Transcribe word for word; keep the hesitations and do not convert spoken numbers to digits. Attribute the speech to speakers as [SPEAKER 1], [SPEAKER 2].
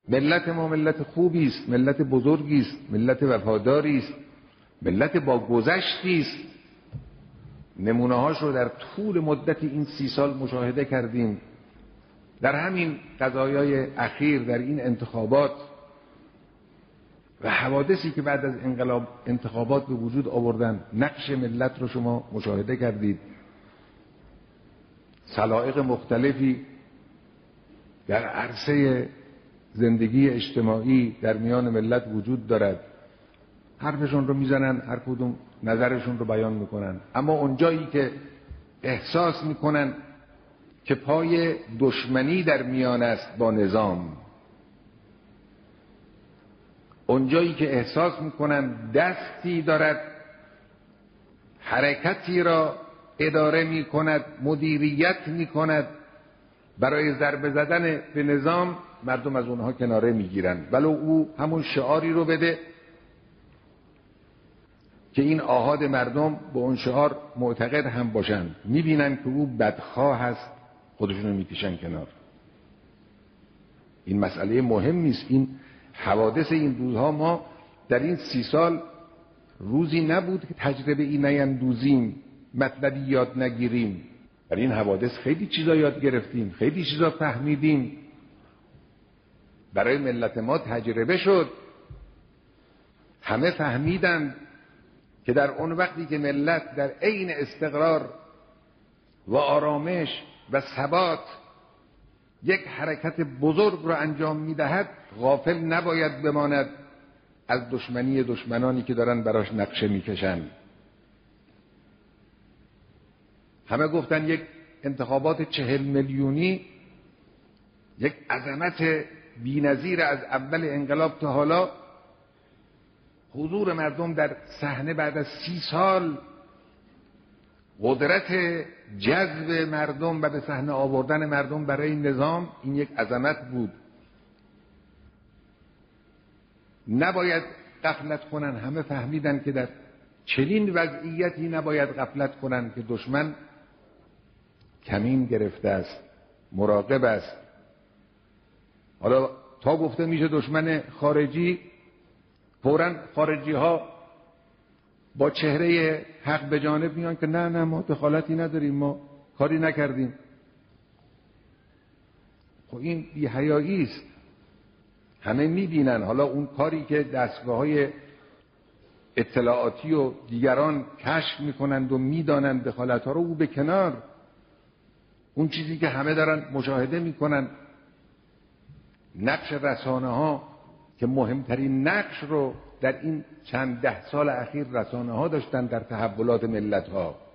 [SPEAKER 1] ملت ما ملت خوبی است، ملت بزرگی است، ملت وفاداری است، ملت با گذشتی است. نمونه هاش رو در طول مدت این سی سال مشاهده کردیم. در همین قضایای اخیر، در این انتخابات و حوادثی که بعد از انقلاب انتخابات به وجود آوردن، نقش ملت رو شما مشاهده کردید. سلایق مختلفی در عرصه زندگی اجتماعی در میان ملت وجود دارد. حرفشون رو میزنن، هر کدوم نظرشون رو بیان میکنن، اما اونجایی که احساس میکنن که پای دشمنی در میان است با نظام، اونجایی که احساس میکنن دستی دارد حرکتی را اداره میکند، مدیریت میکند برای ضربه زدن به نظام، مردم از اونها کناره میگیرن، ولو او همون شعاری رو بده که این آحاد مردم به اون شعار معتقد هم باشن، میبینن که او بدخواه هست، خودشونو میکشن کنار. این مسئله مهم نیست. این حوادث این روزها، ما در این سی سال روزی نبود که تجربه ای نیندوزیم، مطلبی یاد نگیریم. در این حوادث خیلی چیزا یاد گرفتیم، خیلی چیزا فهمیدیم، برای ملت ما تجربه شد. همه فهمیدند که در اون وقتی که ملت در عین استقرار و آرامش و ثبات یک حرکت بزرگ را انجام میدهد، غافل نباید بماند از دشمنی دشمنانی که دارن براش نقشه میکشن. همه گفتن یک انتخابات چهل میلیونی یک عظمت بی‌نظیر از اول انقلاب تا حالا، حضور مردم در صحنه بعد از سی سال، قدرت جذب مردم و به صحنه آوردن مردم برای نظام، این یک عظمت بود. نباید غفلت کنن. همه فهمیدن که در چنین وضعیتی نباید غفلت کنن که دشمن کمین گرفته است، مراقب است. حالا تا گفته میشه دشمن خارجی، فوراً خارجی ها با چهره حق به جانب میان که نه نه ما دخالتی نداریم، ما کاری نکردیم. خب این بی‌حیایی است. همه میبینن. حالا اون کاری که دستگاه‌های اطلاعاتی و دیگران کشف میکنند و میدانند دخالت‌ها رو، او به کنار. اون چیزی که همه دارن مشاهده میکنن، نقش رسانه ها که مهمترین نقش رو در این چند ده سال اخیر رسانه ها داشتن در تحولات ملت ها.